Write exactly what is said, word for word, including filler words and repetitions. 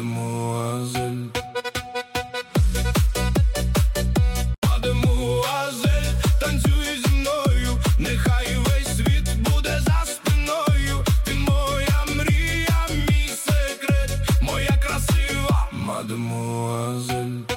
мадемуазель. Мадемуазель, танцюй зі мною, нехай весь світ буде за спиною. Ти моя мрія, мій секрет, моя красива мадемуазель.